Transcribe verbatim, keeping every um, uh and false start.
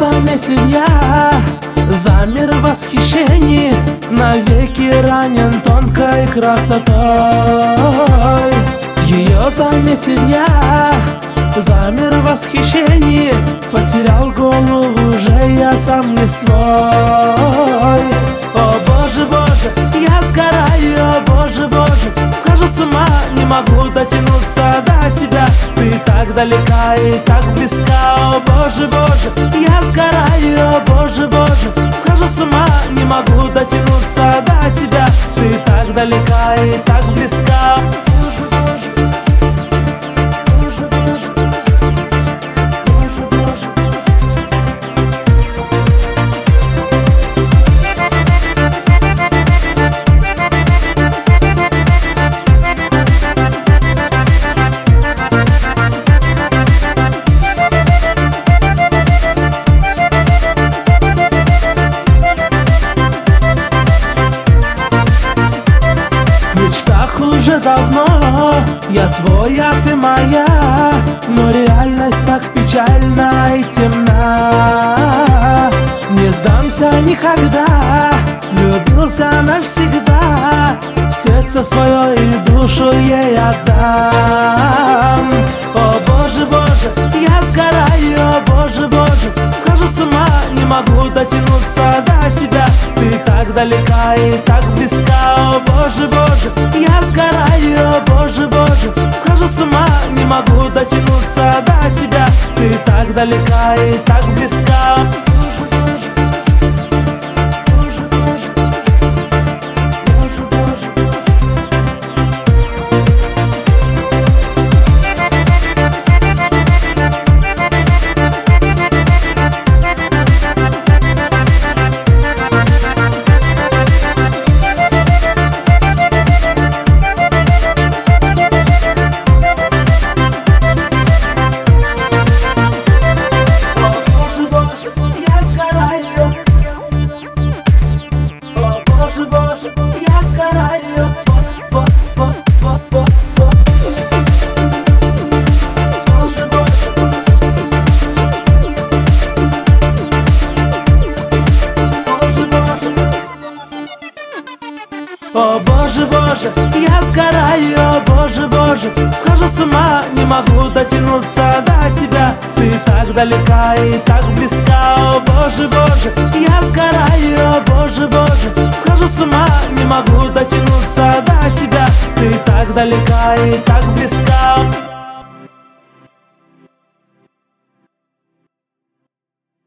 заметил я, замер в восхищении, навеки ранен тонкой красотой. Ее заметил я, замер в восхищении, потерял голову уже я сам не свой. О боже, боже, я сгораю, о боже, боже, схожу с ума, не могу дотянуться до тебя. Ты так далека и так близка, о боже, боже, я сгораю, о боже, боже, схожу с ума, не могу дотянуться до тебя. Ты так далека и так близка. Уже давно я твой, а ты моя, но реальность так печальна и темна. Не сдамся никогда, влюбился навсегда, сердце свое и душу ей отдам. О боже, боже, я сгораю, о боже, боже, схожу с ума, не могу дотянуться до тебя. Ты так далека и так близка, о боже, боже, я сгораю, о боже, боже, схожу с ума, не могу дотянуться до тебя. Ты так далека и так близка. О боже, боже, я сгораю, о боже, боже, схожу с ума, не могу дотянуться до тебя. Ты так далека и так близка, о боже, боже, я сгораю, о боже, боже, схожу с ума, не могу дотянуться до тебя. Ты так далека и так близка.